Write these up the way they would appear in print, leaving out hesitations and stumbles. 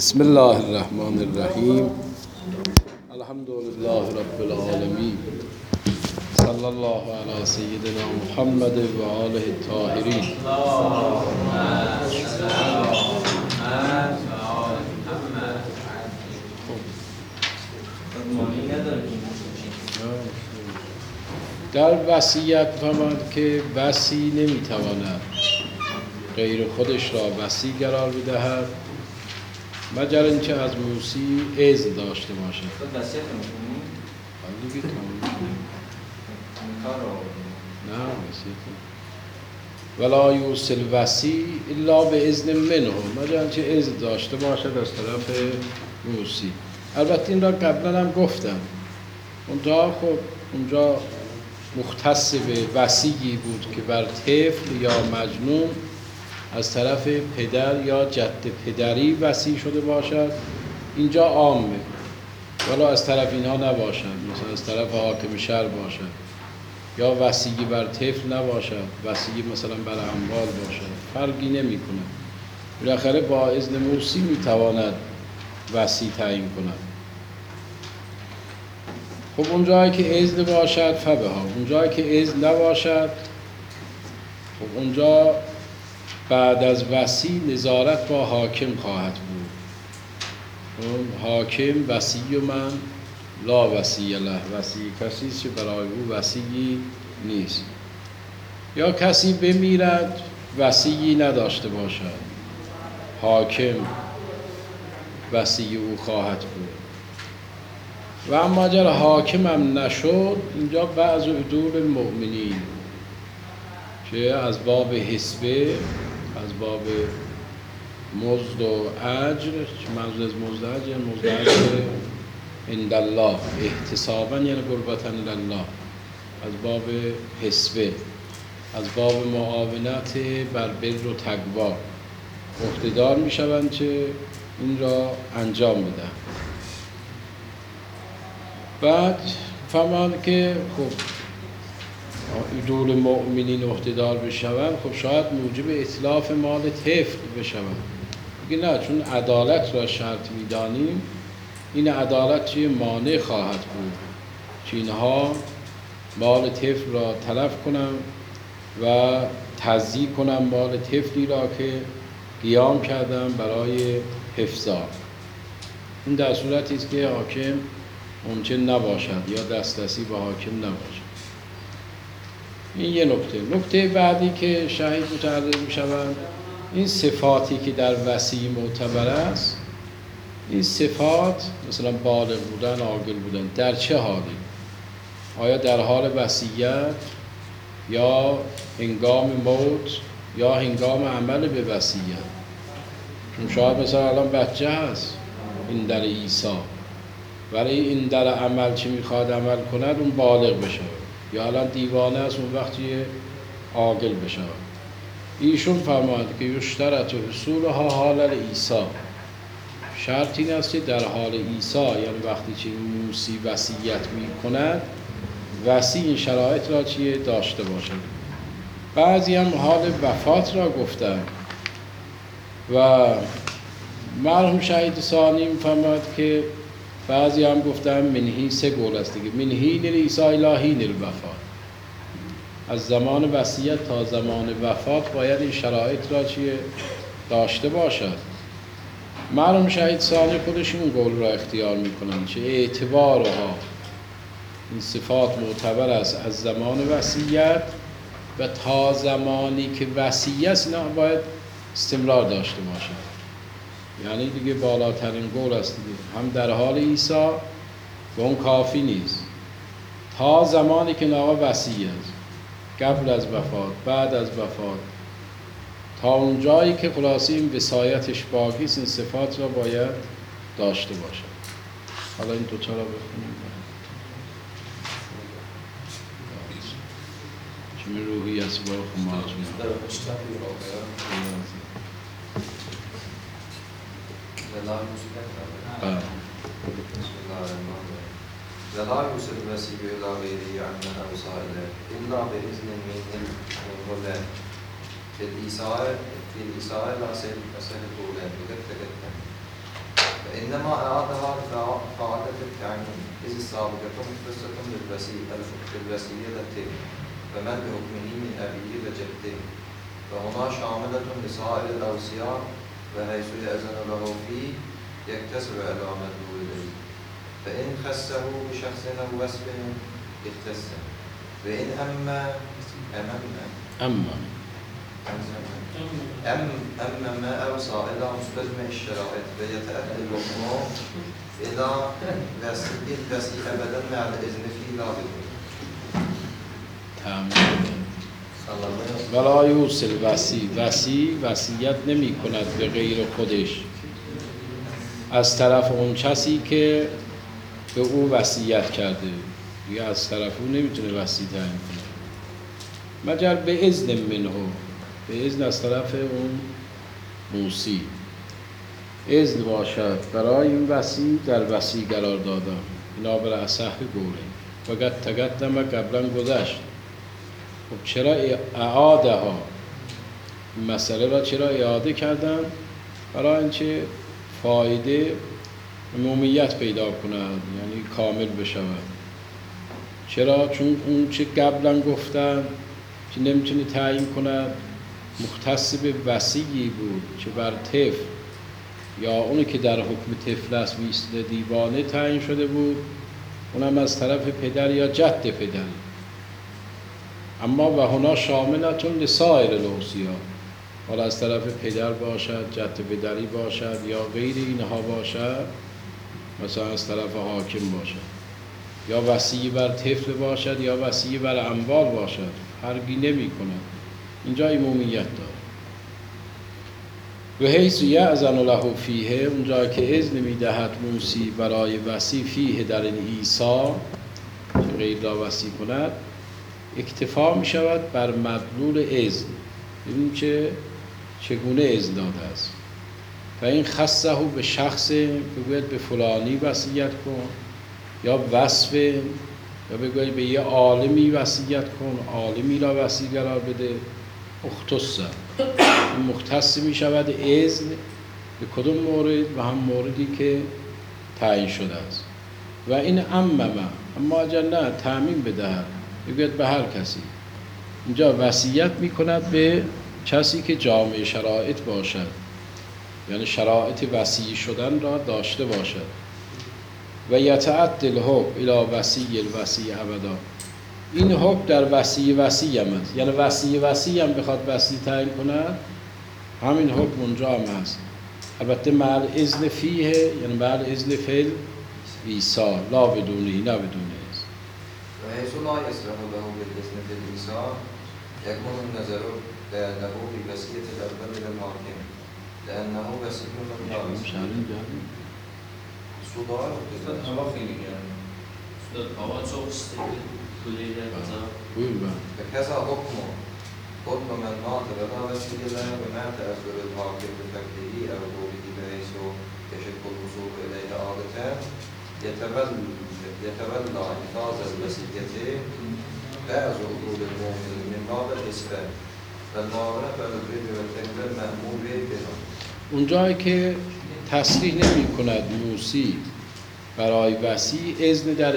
بسم الله الرحمن الرحیم. الحمد لله رب العالمین. صلی الله علی سیدنا محمد و آله الطاهرین. در وصیت فرمود که وصی نمیتواند غیر خودش را وصی قرار بدهد مگر اینکه از موصی اذن داشته باشد. نه ولا یوصل وصی الا به اذن منه، مگر اینکه اذن داشته باشد از طرف موصی. البته این را قبلا هم گفتم، اونجا مختص به وصیی بود که بر طفل یا مجنون از طرف پدر یا جد پدری وصی شده باشد. اینجا عامه، ولی از طرف اینها نباشد، مثلا از طرف حاکم شهر باشد، یا وصی بر طفل نباشد، وصی مثلا بر اموال باشد، فرقی نمی‌کنه. بالاخره با اذن موصی میتواند وصی تعیین کند. خب اونجایی که اذن باشد فبها، اونجایی که اذن نباشد خب اونجا بعد از وصی نظارت با حاکم خواهد بود. حاکم وصی من لا وصی له، وصی کسی است که برای او وصی نیست. یا کسی بمیرد وصی نداشته باشد، حاکم وصی او خواهد بود. و اما اگر حاکم هم نشد، اینجا بعض عدول المؤمنین که از باب حسبه، از باب مزد و اجر، چه منظور از مزد اجر؟ یعنی مزد اجر عند الله، احتسابا یعنی قربتا الله، از باب حسبه، از باب معاونت بر بر و تقوا عهده‌دار میشوند که این را انجام بدن. بعد فهمند که خب عدول مؤمنین عهده‌دار بشوند، خب شاید موجب اتلاف مال طفل بشوند. میگه نه، چون عدالت را شرط میدانیم، این عدالت چه مانع خواهد بود که اینها مال طفل را تلف کنند و تضییع کنند مال طفلی را که قیام کردن برای حفظ آن. این در صورتی است که حاکم ممکن نباشد یا دسترسی به حاکم نباشد. این یه نکته بعدی که شهید متعرض می‌شوند، این صفاتی که در وصی معتبر است، این صفات مثلا بالغ بودن، عاقل بودن، در چه حالی؟ آیا در حال وصیت یا هنگام موت یا هنگام عمل به وصیت؟ چون شاید مثلا الان بچه هست این در عیسی، ولی این در عمل چی میخواد عمل کند اون بالغ بشه، یا الان دیوانه است اون وقتی عاقل بشه. ایشون فرماید که یشترط حصولها حال عیسی، شرط این است که در حال عیسی، یعنی وقتی که موصی وصیت میکند، وصی این شرایط را چیه داشته باشد. بعضی هم حال وفات را گفتن و مرحوم شهید ثانی فرماید که بعضی هم گفتن منهی، سه قول است دیگه، منهی عیسی الی حین الوفات، از زمان وصیت تا زمان وفات باید این شرایط را چیه داشته باشد. مرحوم شهید ثانی خودشون این قول را اختیار میکنن که اعتبارها، این صفات معتبر است از زمان وصیت و تا زمانی که وصیت است، نه باید استمرار داشته باشد. یعنی دیگه بالاترین قول است دیگه، هم در حال عیسی و اون کافی نیست، تا زمانی که آقا وصیت، قبل از وفات، بعد از وفات، تا اون جایی که خلاصی این وصایتش باقی است، این صفات را باید داشته باشد. حالا این دوتا را بخونیم. چون روحی است با خمارتون ولا يوصل الوصي إلى غيره عنها وسائله إلا بإذن من الولاة في الإساءة لا سهل قولا بذلك إنما أعادها فعادة التعميم إذ السابقة مختصة بالوسيلة فمن بحكمه من أبيه وجده فهنا شاملة لسائر الأوصياء وحيث يأذن له فيه يقتصر على مدلول إليه فإن خصه بشخص أو وصف اختص وإن أما أوصى إلى مستلزم الشرائط ويتأدى الحكم إلى الوسي أبدا مع الإذن فيه لا بدون. ولا یوصل وصیت نمی کند به غیر خودش از طرف اون کسی که به او وصیت کرده، یا از طرف او نمیتونه وصی تعیین کنه مگر به اذن منه، به اذن از طرف اون موصی اذن باشد برای این وصی در وصی قرار دادن. اینا بر اصح گوره و تقدم قبلا گذشت. خب چرا اعاده ها این مسئله را چرا اعاده کردن؟ برای اینکه فایده عمومیت پیدا کند، یعنی کامل بشود. چرا؟ چون اون چه قبلا گفتن که نمیتونه تعیین کند مختص به وصیی بود که بر طفل یا اونی که در حکم طفل است ویسته دیوانه تعیین شده بود، اونم از طرف پدر یا جد پدر. اما و هنا شاملتون لسائر الاوصیا، حالا از طرف پدر باشد، جد پدری باشد یا غیر اینها باشد، مثلا از طرف حاکم باشد، یا وصی بر طفل باشد یا وصی بر اموال باشد، فرقی نمی کند. اینجا عمومیت داره. و حیث یأذن له فیه، اونجا که اذن میدهد موصی برای وصی فیه در این ایصا که غیر را وصی کند، اکتفا می شود بر مدلول اذن، ببینیم که چگونه اذن داده است. و این خصه به شخص بگوید به فلانی وصیت کن، یا وصف، یا بگوید به یه عالمی وصیت کن، عالمی را وصی قرار بده، اختصه این مختص می شود اذن به کدوم مورد؟ و هم موردی که تعیین شده است. و این اما اگر نه تعمیم بدهد، بگوید به هر کسی، اینجا وصیت می کند به کسی که جامع شرایط باشد، یعنی شرایط وصی شدن را داشته باشد. و یتعدی الحکم الی وصی الوصی ابدا، این حکم در وصی هم است، یعنی وصی هم بخواد وصی تعیین کند، همین حکم اونجا هم هست، البته مع الاذن فیه، یعنی مع الاذن فی الایصا، لا بدونه، نه بدون اذن. و حیث لا یصلح له بالاذن فی الایصا یکمن النظر له بوصیة الاول للحاکم لانه وصی من سودار هوا خیلی گرمه. هوا çok sıcak. Kuleyler kazan. Buyur ben. فكذا حكم من مات بلا وسيلة ومات أسر الحاكم بفكره أو قوله بحيث يشق الوصول إليه عادة يتولى إنفاذ الوصية بعض عقول المؤمن من باب الإسلام والمعاملة والبر والتقوى المأمور بها. اونجایی که تصریح نمی کند موصی برای وصی اذن در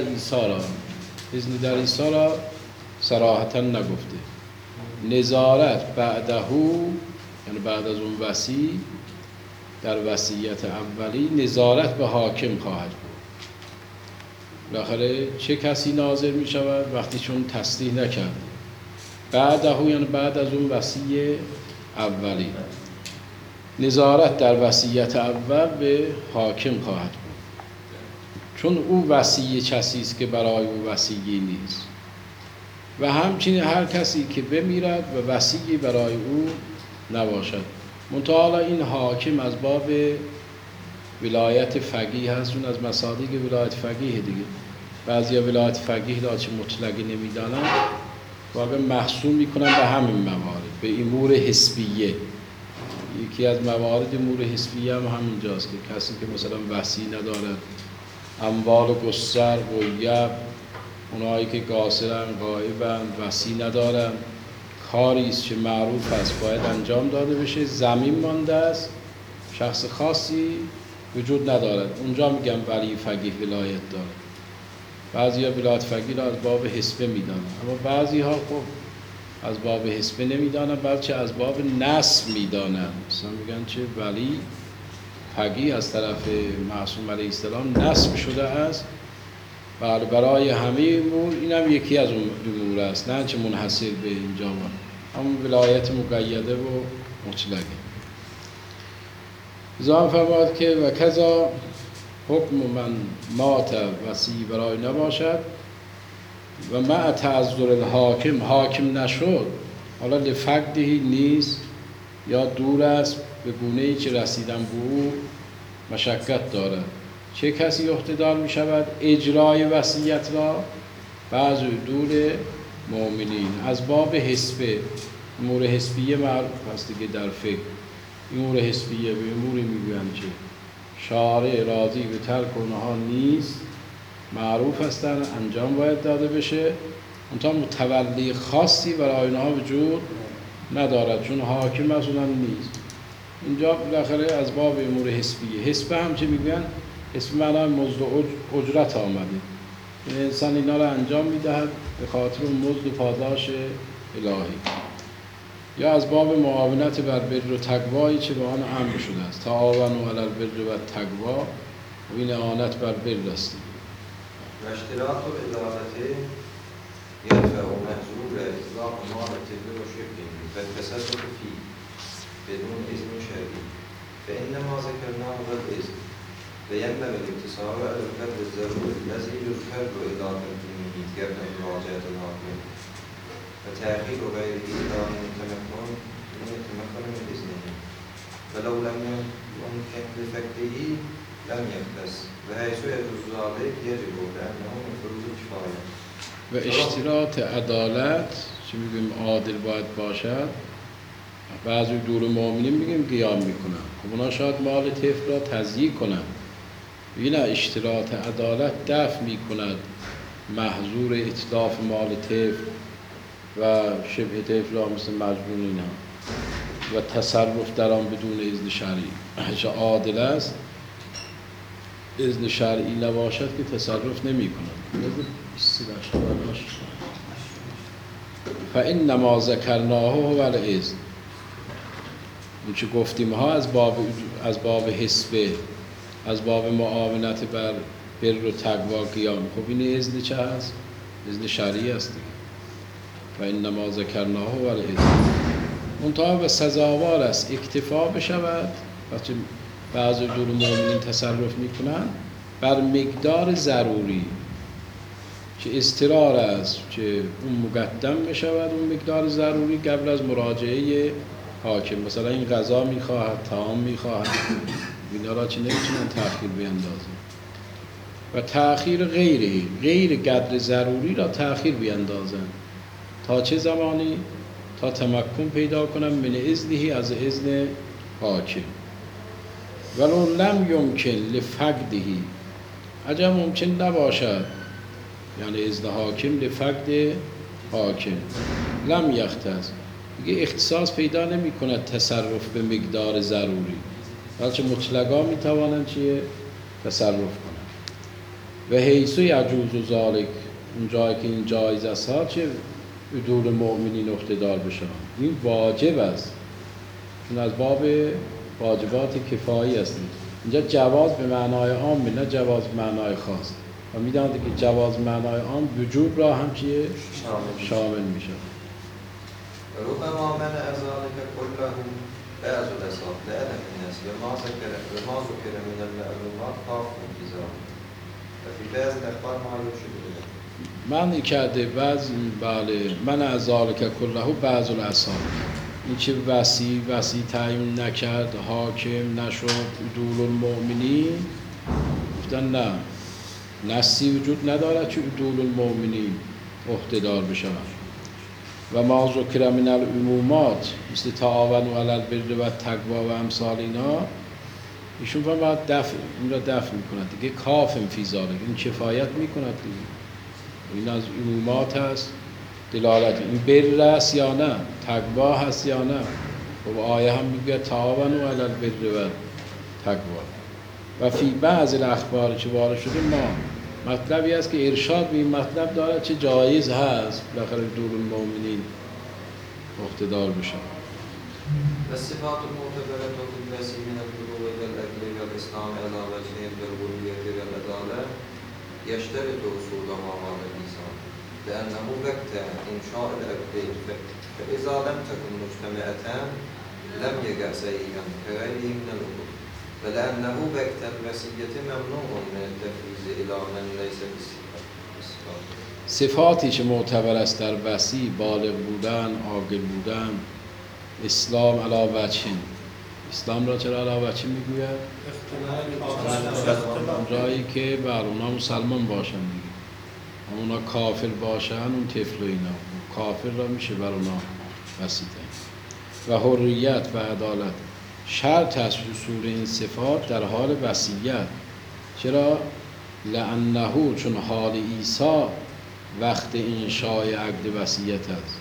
ایصا را صراحتا نگفته. نظارت بعدهو، یعنی بعد از اون وصی در وصیت اولی نظارت به حاکم خواهد بود. بالاخره چه کسی ناظر می شود وقتی چون تصریح نکرده؟ بعدهو یعنی بعد از اون وصی اولی نظارت در وصیت اول به حاکم خواهد بود، چون او وصی کسی است که برای او وصیی نیست. و همچنین هر کسی که بمیرد و وصیی برای او نباشد. منتها این حاکم از باب ولایت فقیه هست، اون از مصادیق ولایت فقیه دیگه. بعضی ولایت فقیه را چه مطلقی نمیدانن، واقعا محصول میکنن به همین موارد، به امور حسبیه. یکی از موارد امور حسبیه هم همینجاست که کسی که مثلا وصی ندارد، اموال گستر، غیب، اونایی که قاصرن، غایبن، وصی ندارن، کاری است که معروف است باید انجام داده بشه، زمین مانده است، شخص خاصی وجود ندارد. اونجا میگم ولی فقیه ولایت داره. بعضی ها ولایت فقیه را از باب حسبه میدانند، اما بعضی ها خب از باب حسبه نمیدانند بلکه از باب نصب میدانند. مثلا میگن چه ولی فقیه از طرف معصوم علیه السلام نصب شده است برای همه امور. اینم یکی از اون امور است، نه چه منحصر به اینجا بود، همون ولایت مقیده و مطلقه. زمان فرماد که و کذا حکم من مات وصی برای نباشد و مع تعذر الحاکم، حاکم نشد حالا لفقدهی نیست یا دور است به گونه‌ای که رسیدن به او مشقت دارد. چه کسی اقتدار می شود اجرای وصیت را؟ بعض دور مؤمنین از باب حسبه. امور حسبیه معروف هست دیگه در فقه. امور حسبیه به اموری میگویند که شارع راضی به ترک اونها نیست، معروف هستن، انجام باید داده بشه، اونتا متولی خاصی برای اونها وجود ندارد چون حاکم از اونها نیست. اینجا بالاخره از باب امور حسبیه. حسبه هم چه میگن؟ حسب معنای مزد و اجرت آمده، این انسان اینا را انجام میدهد به خاطر مزد و پاداش الهی. یا از باب معاونت بر بر و تقوایی که به آن امر شده است، تعاونوا علی البر و تقوا، و این اعانت بر بر است. و اشتراط و ادارته یدفع و محضور اطلاق مال طفل و شبه و التصرف فيه بدون اذن شرعی فانما ذکرناه بالاذن وينبغي الاقتصار على القدر الضروري الذي يذكر إضافة الميت قبل مراجعة الحاكم وتأخير غيره إلى أن يتمكن من إذنه ولو لم يمكن لفقده لم يختص وحيث يجوز ذلك يجب لأنه من فروض الكفاية. و اشتراط عدالت چی میگیم عادل باید باشد. بعضی دور مؤمنین میگیم قیام میکنن، خب اونا شاید مال طفل را تضییع کنن، این اشتراط عدالت دفع میکند محظور اتلاف مال طفل و شبه طفل را مثل مجبور اینا و تصرف در آن بدون اذن شرعی. چه عادل است اذن شرعی نباشد که تصرف نمی کند. فإنما ذکرناه هو الاذن. این چه گفتیم ها از باب حسبه، از باب معاونت بر بر و تقوا قیام. خب این اذن چه هست؟ اذن شرعی است دیگه. فإنما ذکرناه هو الاذن. منتها و سزاوار است اکتفا بشود وقتی بعض دور مؤمنین تصرف میکنن بر مقدار ضروری که اضطرار است که اون مقدم بشود، اون مقدار ضروری قبل از مراجعه حاکم. مثلا این غذا میخواهد، طعام میخواهد، اینا را چه نمیتونن تأخیر بیندازن و تأخیر غیر قدر ضروری را تأخیر بیندازن. تا چه زمانی؟ تا تمکن پیدا کنم من اذنه از اذن حاکم. ولو لم یمکن لفقده، اگر ممکن نباشد یعنی اذن حاکم لفقد حاکم لم یختص، دیگه اختصاص پیدا نمی کند تصرف به مقدار ضروری، بلکه مطلقا می توانند چیه؟ تصرف کنند. و حیث یجوز ذالک، اون جایی که این جایز است ها چه عدول مؤمنین اقتدار بشن، این واجب است چون از باب واجبات کفایی است. اینجا جواز به معنای عام، نه جواز به معنای خاص، و میدانید که جواز معنای عام وجوب را هم چیه؟ شامل میشه. ربما منع ذلك كله بعض الأسباب لعدم الناس وما ذكر من المعلومات خاف انتظار وفي بعض الأخبار ما يرشد إليه. معنی کرده بله منع ذلك كله بعض الأسباب، این که وصی تعیین نکرد، حاکم نشد عدول المؤمنین، گفتن نه نصی وجود ندارد که عدول المؤمنین اقتدار بشوند. و ما ذکر من العمومات مثل تعاونوا علی البر و تقوا و امثال اینا، ایشون باید این را دفع میکند دیگه. کافم فی ذلک، این کفایت میکند دیگه. این از عمومات هست، دلالت این بر است یا نه، تقوا هست یا نه. و آیه هم میگه تعاونوا علی البر و تقوا. و فی بعض الاخبار که وارد شده ما مطلبی است که ارشاد به این مطلب دارد چه جایز هست بالاخره دور المؤمنین اقتدار بشه. والصفات المعتبرة في الوسيء من البلوغ إلى الأجل والإسلام على وجهين بالغلوية والعدالة يشترط وصولها على الإنسان لأنه وقت إنشاء الأجل فإذا لم تكن مجتمعتان لم يقع سيئا كغيره من الأمور ولأنه وقت الوصية ممنوع من التفويض إلى من ليس بالصفات. صفاتی که معتبر است در وصی بالغ بودن، عاقل بودن، اسلام علی وجهین. اسلام را چرا علی وجهین میگوید؟ جایی که بر اونا مسلمان باشن دیگه، اونا کافر باشن اون طفل و اینا کافر را میشه بر اونا وصیدن. و حریت و عدالت شرط است حصول این صفات در حال وصیت. چرا؟ لأنه چون حال عیسی وقت انشاء عقد وصیت است.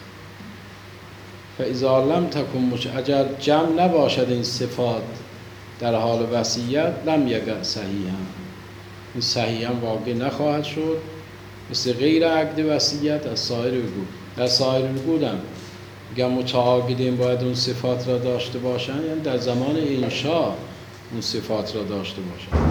فاذا لم تکن اگر جمع نباشد این صفات در حال وصیت لم یقع صحیحا، این صحیحا واقع نخواهد شد مثل غیر عقد وصیت از سایر العقود. در سایر العقود هم میگم متعاقدین باید اون صفات را داشته باشن، یعنی در زمان انشاء اون صفات را داشته باشن.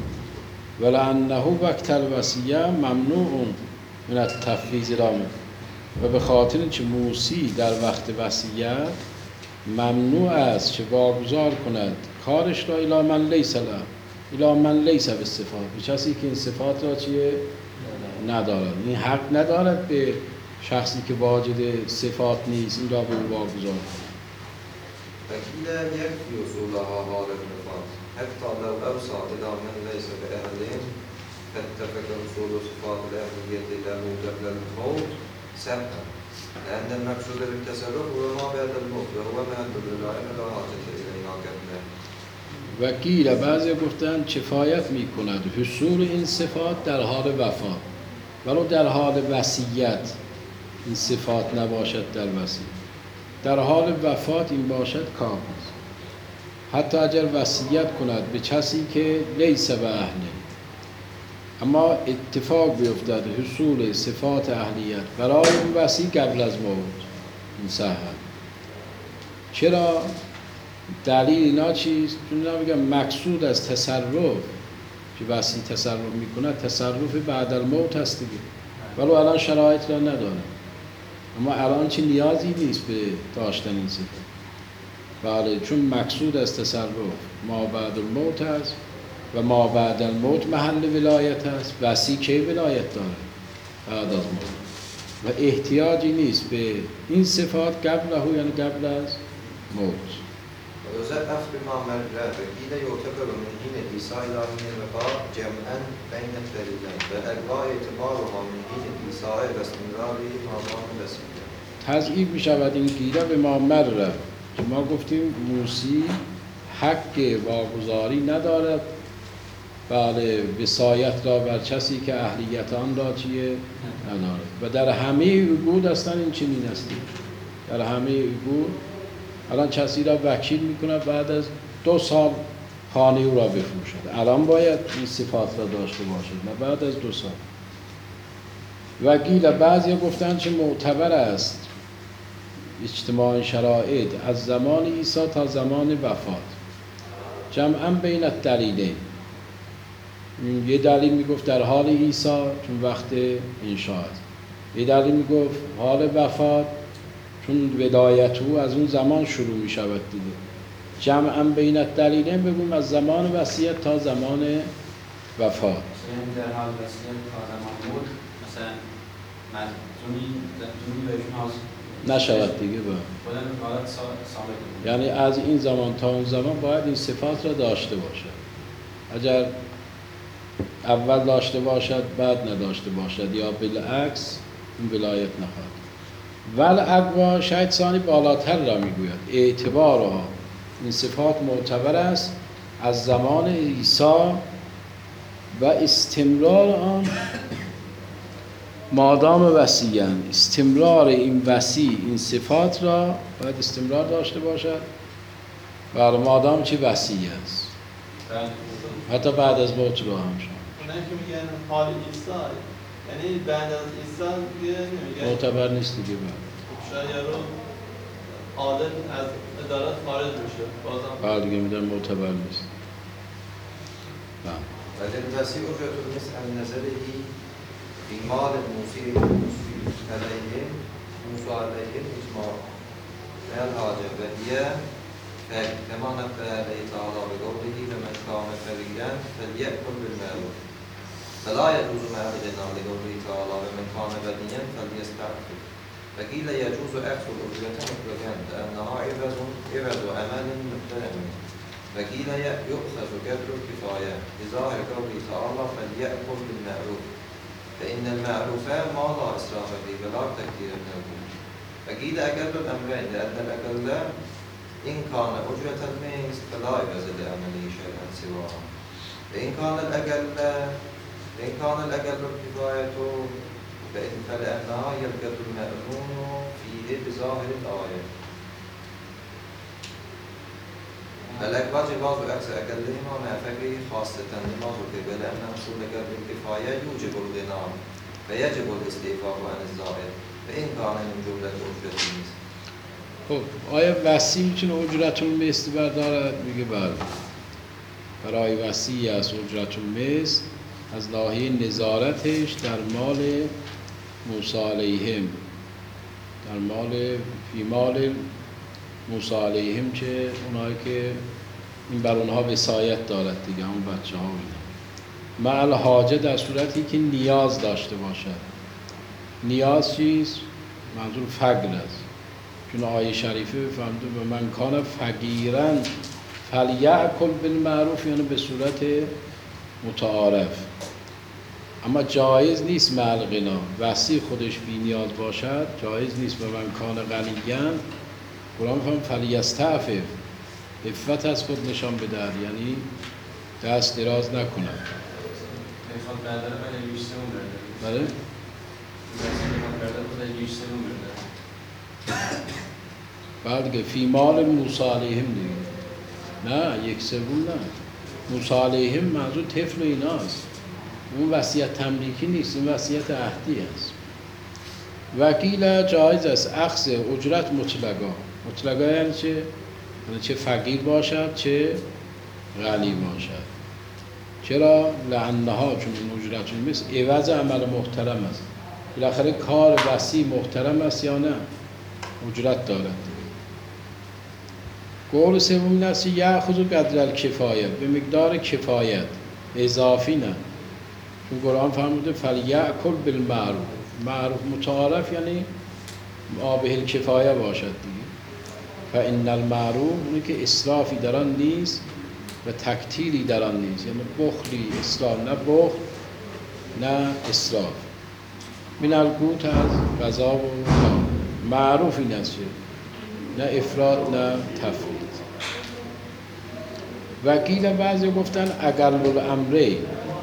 ولأنه وقت الوصیه ممنوع من التفویض رامه، و به خاطر اینکه موصی در وقت وصیت ممنوع است که واگذار کند کارش را الی من لیس له، الی من لیس بالصفات، به کسی که این صفات را چیه ندارد. این حق ندارد به شخصی که واجد صفات نیست این را به او واگذار کند. وقیل یکفی اصولها حال النفاذ حتی لو اوصى الی من لیس بأهلهم فاتفق اصول صفات الاهلیت له قبل الموت سبقا لأن المقصود بالتصرف هو ما بعد الموت وهو محل الولایة لا حاجة إلیها قبله. وکیل بعضی گفتن کفایت می کند حصول این صفات در حال وفات، ولو در حال وصیت این صفات نباشد در وصیت، در حال وفات این باشد کافی است. حتی اگر وصیت کند به کسی که لیس به اهله، اما اتفاق بیفتد حصول صفات اهلیت برای اون وصی قبل از موت این صحت. چرا؟ دلیل اینا چیست؟ چون اینا میگن مقصود از تصرف که وصی تصرف میکنه تصرف بعد الموت هست دیگه، ولو الان شرایط را نداره، اما الان چه نیازی نیست به داشتن این صفت. بله، چون مقصود از تصرف ما بعد الموت هست و ما بعد الموت محل ولایت هست. وصی که ولایت داره بعد از موت و احتیاجی نیست به این صفات قبله، یعنی قبل از موت. ويزاد أخذ بما مر وقيل يعتبر من حين الإيصاء إلى حين الوفاة جمعا بين الدليلين والأقوى اعتبارها من حين الإيصاء واستمراره ما دام وصية. تضعیف می شود این گیره به ما مر که ما گفتیم موصی حق واگذاری ندارد بله وصایت را بر کسی که اهلیت آن را چیه ندارد، و در همه عقود اصلا این چنین است. در همه عقود الان کسی را وکیل میکنه بعد از 2 سال خانه او را بفروشد، الان باید این صفات را داشته باشد نه بعد از 2 سال. وکیل بعضی گفتن که معتبر است اجتماع شرایط از زمان عیسی تا زمان وفات جمعا بین الدلیلین. یه دلیل میگفت در حال عیسی چون وقت انشاء است، یه دلیل میگفت حال وفات چون ولایت او از اون زمان شروع می شود دیگه. جمعا بین الدلیلین بگویم از زمان وصیت تا زمان وفات. یعنی در حال وصیت تا زمان موت مثلا مدفونی بهشون حاصل نشود دیگه با بودن حالت ثابت. یعنی از این زمان تا اون زمان باید این صفات را داشته باشد. اگر اول داشته باشد بعد نداشته باشد یا بالعکس این ولایت نخواهد. ول اقوا شاید ثانی بالاتر را میگوید اعتبارها این صفات معتبر است از زمان عیسی و استمرار آن مادام وصیان. استمرار این وصی این صفات را باید استمرار داشته باشد و مادام چه وصی است. حتی بعد از موت رو هم شد. اونایی که میگن حال عیسی، یعنی بعد از عیسی دیگه نمیگن معتبر نیست دیگه بعد. شاید یارو عادل از ادارت خارج بشه بازم. بعد دیگه میدن معتبر نیست. وللوصي أجرة مثل نزله في مال الموصي عليه موصى عليه الإجماع من الحاجة وهي كما نبه عليه تعالى بقوله فمن كان فقيرا فليأكل بالمعروف فلا يجوز مع الغنى لقوله تعالى ومن كان غنيا فليستعفف وقيل يجوز أخذ الأجرة مطلقا لأنها عوض عمل محترم وقيل يؤخذ قدر الكفاية بظاهر قوله تعالى فليأكل بالمعروف فإن المعروف ما لا إسراف فيه ولا تكثير من الأمور وقيل أقل الأمرين لأن الأقل إن كان أجرة الميز فلا يعوز لعمله شيئا سواها فإن كان الأقل الكفاية فلأنها هي القدر المأمون فيه بظاهر الآية الأكبر جواز أكثر أقلهما مع فقره خاصة لما ذكر لأن حصول قدر الكفاية يوجب الغنى فيجب الاستعفاف عن الزائد فإن كان من جملة أجرة المثل. خب آیا وصی میتونه اجرت المثل بردارد؟ میگه بله. برای وصی از اجرت المثل از ناحیه نظارتش در مال موصی علیهم، در مال فی مال موصی علیهم که اونایی که این بر اونها وصایت دارد دیگه، همون بچه ها اینا. مع الحاجه در صورتی که نیاز داشته باشد. نیاز چیست؟ منظور فقر است. چون آیه شریفه فهمده به من کان فقیرا فلیأکل بالمعروف، یعنی به صورت متعارف. اما جایز نیست مع الغنا، وصی خودش بی نیاز باشد جایز نیست. به من کان غنیا قرآن فهم فلیستعفف، عفت از خود نشان بدهد، یعنی دست دراز نکند. میخواد بعدا من نوشتمون برده. بله؟ میخواد بعدا خود نوشتمون برده. بعد دیگه فی مال موصی علیهم دیگه. نه یک سوم نه. موصی علیهم منظور طفل و ایناست. اون وصیت تملیکی نیست، این وصیت عهدی است. وکیل جایز است اخذ اجرت مطلقا. مطلقا یعنی چه؟ یعنی چه فقیر باشد چه غنی باشد. چرا؟ لعنها، چون این اجرت المثل عوض عمل محترم است. بالاخره کار وصی محترم است یا نه؟ اجرت دارد. قول سوم این است یأخذ قدر الکفایه، به مقدار کفایت، اضافی نه. چون قرآن فرموده فلیأکل بالمعروف، معروف متعارف یعنی آبه الکفایه باشد دیگه. فإن المعروف اونی که اسرافی در آن نیست و تکتیری در آن نیست، یعنی بخلی اسراف، نه بخل نه اسراف. من القوت از غذا و معروف این است، نه افراط نه تفرید. وکیل بعضی گفتن اقل الامرین،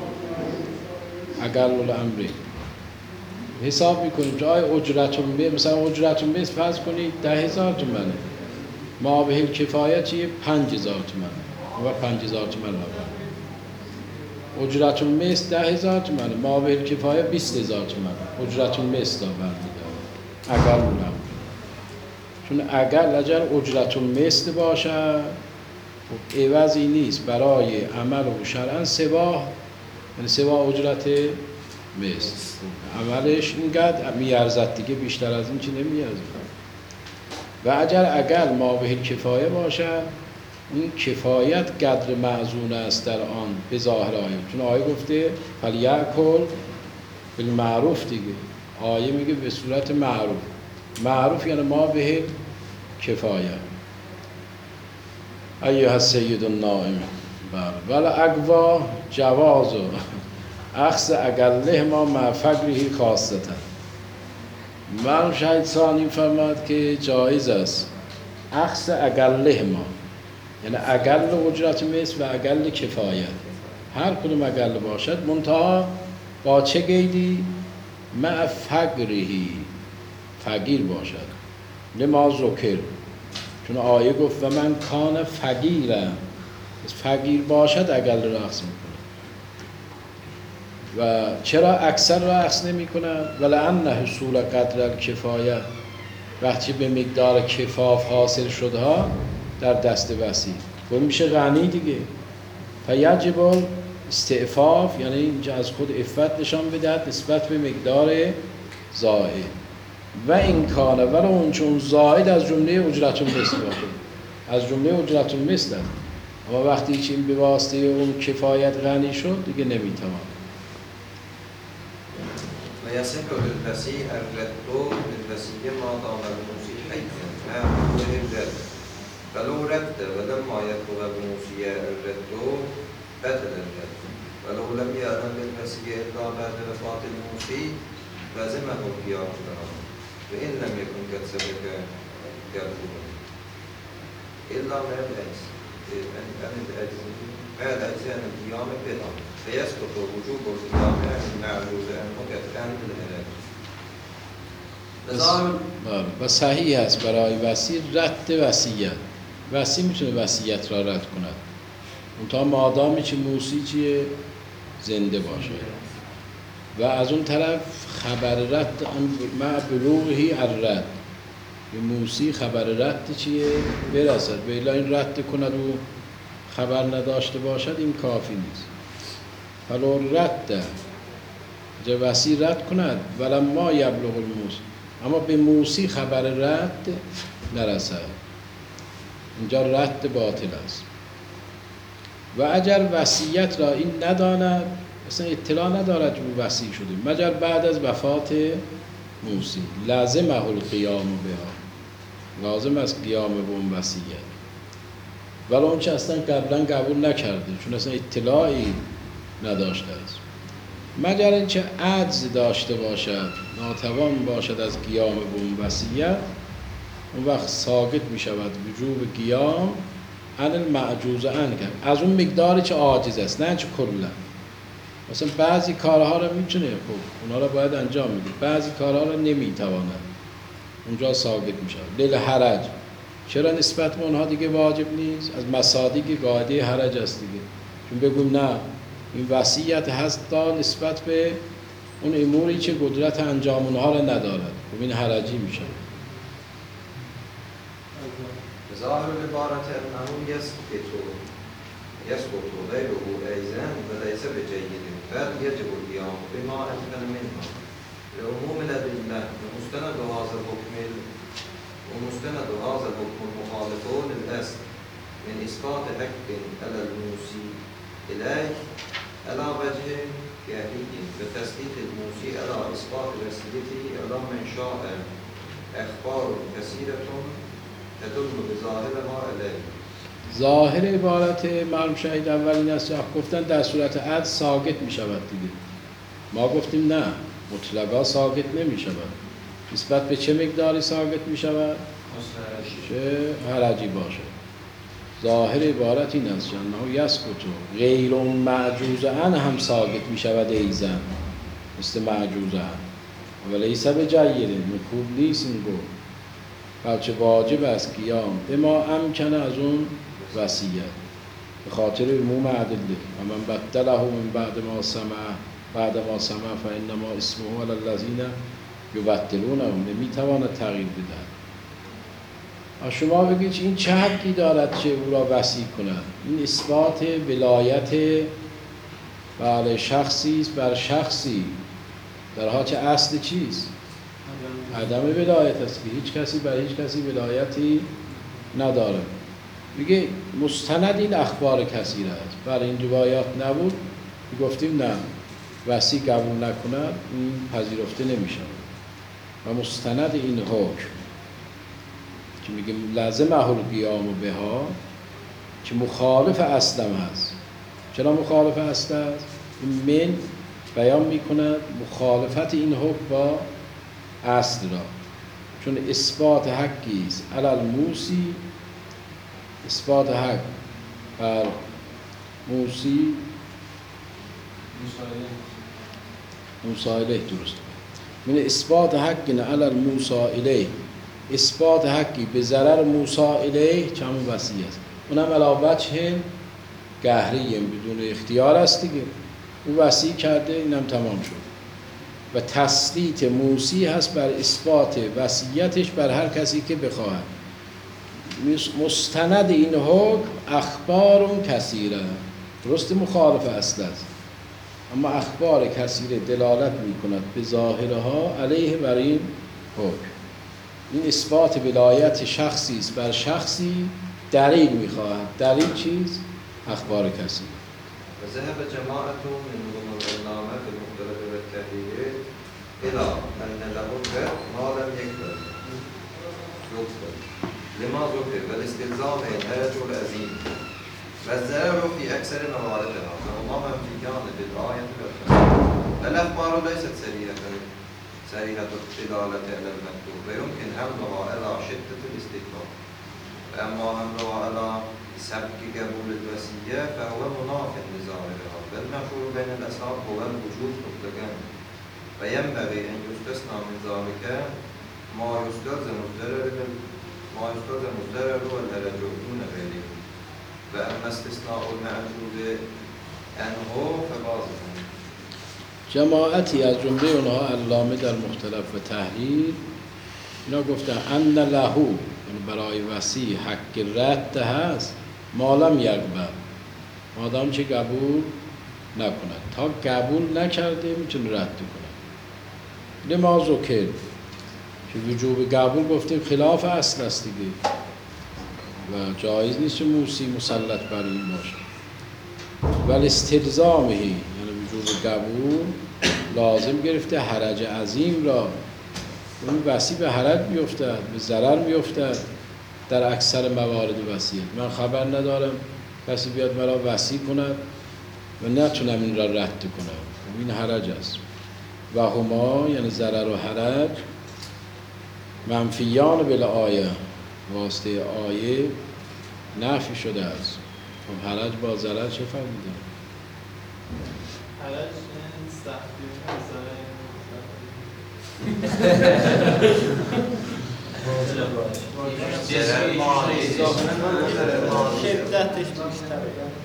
اقل الامرین حساب میکنیم که آیا اجرتون به مثلا اجرتون به فرض کنید 10,000 تومنه، ما به کفایت چیه 5,000 تومنه و 5,000 تومن لابد. اجرتون مثل 10,000 تومنه، ما به کفایت 20,000 تومنه. اجرتون مثل برمیداره اقل الامرین. چون اگر اجرتون مثل باشه عوضی نیست برای عمل و شرعاً سوا، یعنی سوا اجرت مثل. عملش اینقدر میارزد دیگه، بیشتر از این چی نمیارزد. و اگر ما به کفایه باشه، این کفایت قدر معزون است در آن به ظاهر آیه. چون آیه گفته فلیأکل بالمعروف دیگه، آیه میگه به صورت معروف. معروف یعنی ما به کفایه. ایها السید النائم. ولی اقوا جواز اخذ اقله ما مع فقره خاصتا. مرحوم شهید ثانی فرماد که جایز است اخذ اقله ما، یعنی اقل اجرت مثل و اقل کفایت، هر کدوم اقل باشد، منتها با چه قیدی؟ مع فقرهی، فقیر باشد. لما ذکر، چون آیه گفت و من کان فقیرا فقیر باشد اقل رقص میکنه. و چرا اکثر رقص نمیکنه؟ ولأن حصول قدر الکفایه، وقتی به مقدار کفاف حاصل شدها در دست وسیع و میشه غنی دیگه. فیجب استعفاف، یعنی اینجا از خود عفت نشان بدهد نسبت به مقدار زائد. و این کانه ولی اون چون زائد از جمله اجرت المثل باشه، از جمله اجرت المثل، اما وقتی چین به واسطه اون کفایت غنی شد دیگه نمیتوان. و یصح بالوصیع الرد بالوصیة ما دام الموصی حیا مع حضور الرد ولو رد ولما يطلب الموصی الرد بطل الرد ولو لم يعلم بالوصیة الا بعد وفاة الموصی لزمه القیام بها وإن لم يكن قد سبق يطلبه إلا مع العجز مع العجز عن القيام بها فيسقط وجوب القيام عن المعجوز عنه قطعا بالهلاك. و صحیح است برای وصی رد وصیت. وصی میتونه وصیت را رد کند اونتا مادامی که موصی چیه زنده باشه. و از اون طرف خبر رد مع بلوغه الرد، به موصی خبر رد چیه برسد، به الا این رد کند و خبر نداشته باشد این کافی نیست. فلو رد جا وصی رد کند ولما یبلغ الموصی، اما به موصی خبر رد نرسد، اینجا رد باطل است. و اگر وصیت را این نداند، مثلا اطلاع ندارد که او وصی شده مگر بعد از وفات موصی، لازمه القیام بها، لازم است قیام به اون وصیت، ولی اون چه اصلا قبلا قبول نکرده چون اصلا اطلاعی نداشته است. مگر اینکه عجز داشته باشد، ناتوان باشد از قیام به اون وصیت، اون وقت ساقط می شود وجوب قیام عن المعجوز عنه، از اون مقداری که عاجز است، نه چه کلا. مثلا بعضی کارها رو میتونه، خب اونا رو باید انجام میده، بعضی کارها رو نمیتواند، اونجا ساقط میشه. لیل حرج، چرا نسبت به اونها دیگه واجب نیست؟ از مصادیق قاعده حرج است دیگه، چون بگویم نه این وصیت هست تا نسبت به اون اموری که قدرت انجام اونها رو ندارد، خب این حرجی میشه. ظاهر العبارة أنه يسقط غيره أيضا وليس بجيد بل يجب القيام بما أمكن منه لعموم الأدلة ومستند هذا الحكم المخالف للأصل من إسقاط حق على الموصي إليه على وجه كافي بتسليط الموصي على إسقاط وصيته على من شاء أخبار كثيرة تدل بظاهرها علیه. ظاهر عبارت معلوم شهید اولین است گفتن در صورت عدل ساقط می شود دیگه. ما گفتیم نه، مطلقا ساقط نمی شود. نسبت به چه مقداری ساقط می شود؟ چه حرجی باشه. ظاهر عبارت این است انه یسقط غیر معجوز عنه هم ساقط می شود ایزن مثل معجوز عنه ولیس بجید، خوب نیست این گفت، بلکه واجب است قیام به ما امکنه از اون وصیت به خاطر عموم ادله و من بدله من بعد ما سمع فانما اسمه علی الذین یبدلونه، نمیتواند تغییر بدهد. شما بگید این چه حقی دارد که او را وصی کند؟ این اثبات ولایت بر شخصی است بر شخصی، در حالی که اصل چیست؟ عدم ولایت است که هیچ کسی بر هیچ کسی ولایتی نداره. میگه مستند این اخبار کثیر است، برای این روایات نبود گفتیم نه وصی قبول نکند این پذیرفته نمیشه. و مستند این حکم که میگه لازمه القیام بها که مخالف اصلم هست. چرا مخالف اصل است؟ این من بیان میکند مخالفت این حکم با اصل را، چون اثبات حقی است علی الموصی، اثبات حق بر موصی موصی درست من اثبات حقی علی الموصی الیه، اثبات حقی به ضرر موصی الیه چه همون وصیه است، اونم علی وجه قهریم بدون اختیار است دیگه. او وصی کرده، اینم تمام شد. و تسلیط موسی هست بر اثبات وصیتش بر هر کسی که بخواهد. مستند این حکم اخبار کثیره، درست مخالف اصل است، اما اخبار کثیره دلالت می کند به ظاهرها علیه بر این حکم. این اثبات ولایت شخصی است بر شخصی، دلیل می خواهد. دلیل چیز؟ اخبار کثیره. و ذهب جماعت من العلامه المختلف بالتحلیل الى ان له الرد ما لم يكتب لما ذكر والاستلزام الحرج العظيم والضرر في اكثر مواردها وهما منفيان بالآية والحديث. والاخبار ليست صريحة الدلالة على المكتوب ويمكن حملها على شدة الاستكبار، واما حملها على سبك قبول الوصية فهو مناف لظاهرها. والمشهور بين الأصحاب هو الوجوب مطلقا، وينبغي أن يستثنى من ذلك ما يستلزم الضرر والحرج دون غيره، وأما استثناء المعجوب عنه فواضح. جماعتی از جمله اونها علامه در مختلف و تحلیل اینا گفتن ان له، برای وصی حق رد هست مالم یقبل، مادام چه قبول نکند. تا قبول نکرده میتونه رد کنه. لما ذکر که وجوب قبول گفتیم خلاف اصل است دیگه و جایز نیست که موسی مسلط بر این باشه. ولی استلزامه یعنی وجوب قبول لازم گرفته حرج عظیم را. اون وصی به حرج میافتد، به ضرر میافتد در اکثر موارد وصیت. من خبر ندارم کسی بیاد مرا وصی کند و نتونم این را رد کنم، این حرج است. و هما یعنی ضرر و حرج منفیان بالآیه، واسطه آیه نفی شده است. خب حرج با ضرر چه فرقی داره؟ حرج سختی شدتش بیشتره.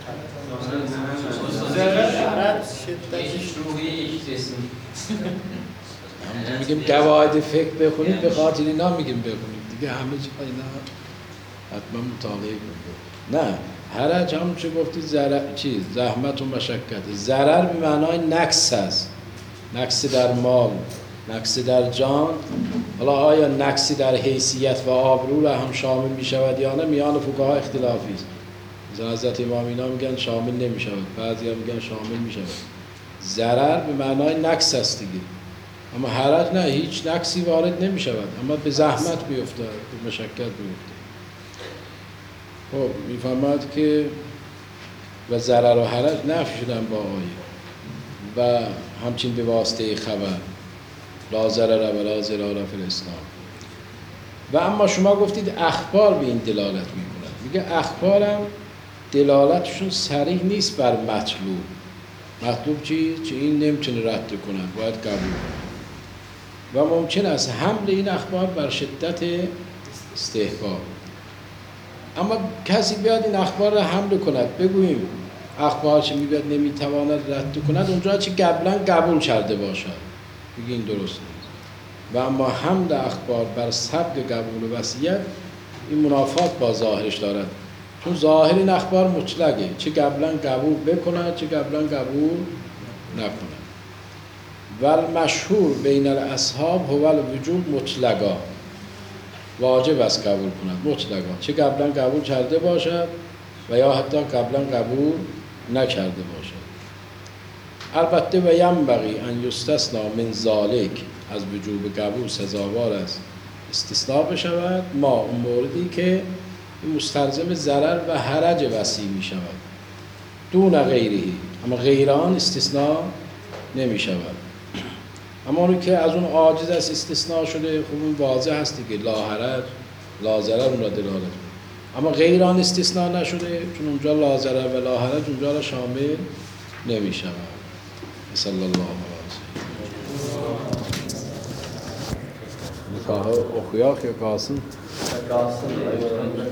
ضرر شدتش روحی جسمی. میگیم قواعد فقه بخونید، به خاطر اینا میگیم بخونید دیگه، همه جا اینا حتما مطالعه کنید. نه حرج هم چه گفتی زحمت و مشقت. ضرر به معنای نقص است، نقص در مال، نقص در جان. حالا آیا نقصی در حیثیت و آبرو را هم شامل می شود یا نه؟ میان فقها اختلافی است. مثلا حضرت امام اینا میگن شامل نمی شود، بعضی ها میگن شامل می شود. ضرر به معنای نقص است دیگه، اما حرج نه، هیچ نقصی وارد نمی شود، اما به زحمت بیفتد، به مشقت بیفتد. خب میفهمد که و ضرر و حرج نفی شدن با آیه و همچین به واسطه خبر لا ضرر و لا ضرار فی الاسلام. و اما شما گفتید اخبار به این دلالت میکنند. میگه اخبارم دلالتشون صریح نیست بر مطلوب. مطلوب چی؟ چه این نمیتونه رد کنند، باید قبول کنند. و ممکن است حمل این اخبار بر شدت استحباب. اما کسی بیاد این اخبار را حمل کند، بگوییم اخبار چه میبید نمیتواند رد کند، اونجا چه قبلا قبول کرده باشد، بگی این درست نیست. و اما حمل اخبار بر سبب قبول و وصیت این منافات با ظاهرش دارد، چون ظاهر این اخبار مطلقه، چه قبلا قبول بکند چه قبلا قبول نکند. و المشهور بین الاصحاب هو الوجوب مطلقا، واجب است قبول کند مطلقا، چه قبلا قبول کرده باشد و یا حتی قبلا قبول نکرده باشد. البته و ینبغی ان یستثنی من ذالک، از وجوب قبول سزاوار است استثناء بشود ما اون موردی که مستلزم ضرر و حرج وصی می شود، دون غیرهی، اما غیران استثناء نمی شود. اما اونی که از اون عاجز است استثناء شده، خب اون واضح هست دیگه، لا حرج لا ضرر اون را دلالت می‌کند. اما غیران استثناء نشده، چون اونجا لا ضرر و لا حرج اونجا را شامل نمی شود. صلی الله علیه و سلم. نکاح اخیاخ یا قاسم؟